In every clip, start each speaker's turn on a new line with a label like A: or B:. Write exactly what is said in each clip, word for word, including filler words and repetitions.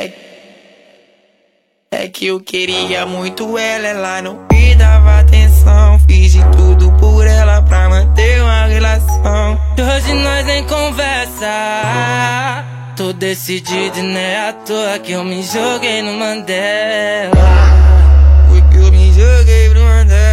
A: É, é que eu queria muito ela, ela não me dava atenção. Fiz de tudo por ela pra manter uma relação.
B: Hoje nós nem conversa. Tô decidido e não é à toa que eu me joguei no Mandela.
A: Foi que eu me joguei pro Mandela.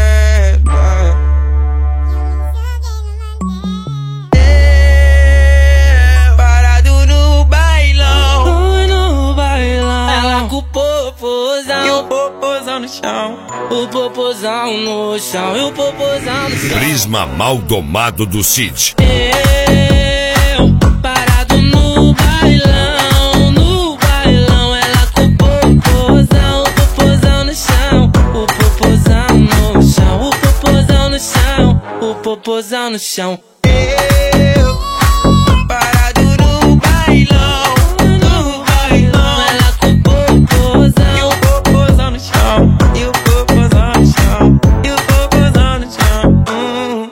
A: É, parado no bailão.
B: Fui no bailão. Ela com o popozão
A: E o popozão no chão.
B: O popozão no chão e o popozão no chão.
C: Prisma Maldomado do Cid.
B: Eu parado no bailão, no bailão. Ela com o popozão, o popozão no chão. O popozão no chão, o popozão no chão. O popozão no chão.
A: Eu, parado no bailão, no bailão.
B: Ela com o popozão.
A: E o popozão no chão. E o popozão no chão. E o popozão no chão. Hum.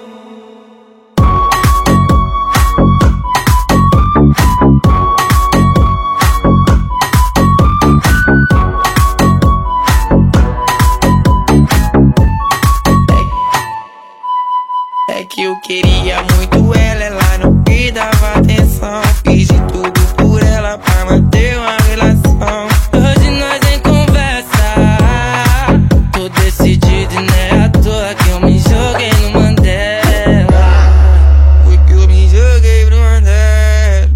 A: É que eu queria muito ela, ela não me dava atenção. Fiz de tudo por ela pra manter uma relação.
B: Hoje nós nem conversa. Tô decidido e não é à toa que eu me joguei no Mandela.
A: Foi que eu me joguei pro Mandela.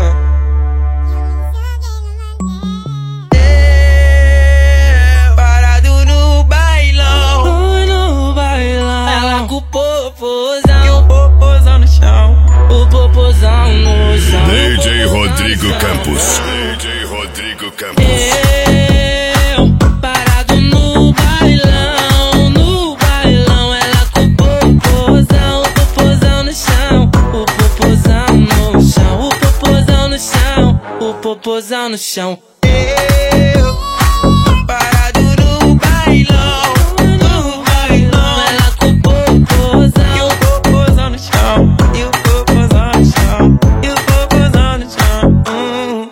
A: É, parado no bailão.
B: Fui no bailão. Ela com o popozão.
A: E o popozão no chão.
B: O popozão no chão.
C: D J Rodrigo Campos. D J Rodrigo Campos.
B: Eu parado no bailão, no bailão. Ela com o popozão, o popozão no chão. O popozão no chão, o popozão no chão. O popozão no chão.
A: Eu, parado no bailão, no bailão.
B: Ela com o
A: E
B: popozão.
A: o popozão no chão. E o popozão no chão. E o popozão no chão. Hum.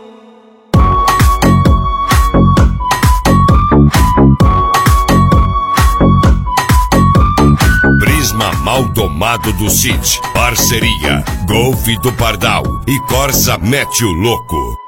C: Prisma Maldomado do Cid. Parceria Golfe do Pardal e Corsa Mete o Louco.